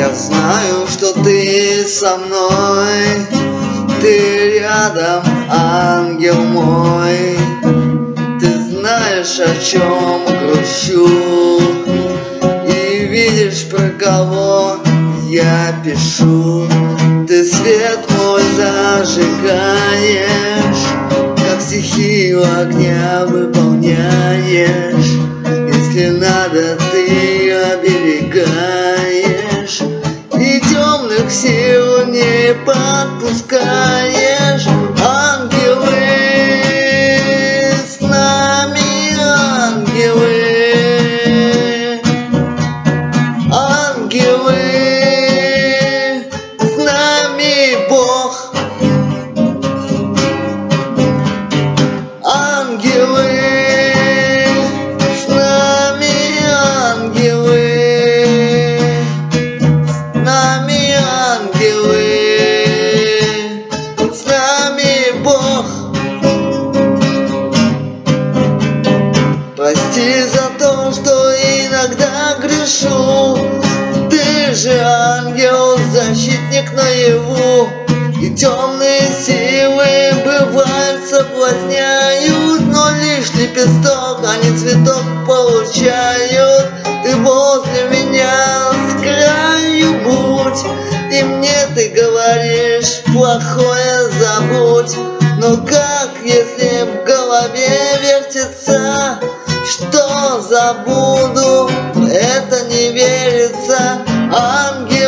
Я знаю, что ты со мной, ты рядом, ангел мой. Ты знаешь, о чем грущу, и видишь, про кого я пишу. Ты свет мой зажигаешь, как стихию огня выполняешь. Если надо, ты оберегаешь, и темных сил не подпускаешь. Ангелы с нами, ангелы, ангелы с нами, Бог. Ангелы с нами, ангелы с нами, ангелы с нами, Бог. Прости за то, что иногда грешу. Ты же ангел, защитник наяву, и темные силы бывают соблазняют, но лишь лепесток, а не цветок получают. Ты возле меня с краю будь, и мне ты говоришь, плохое забудь. Но как, если в голове вертится, что забуду, это не верится. Ангел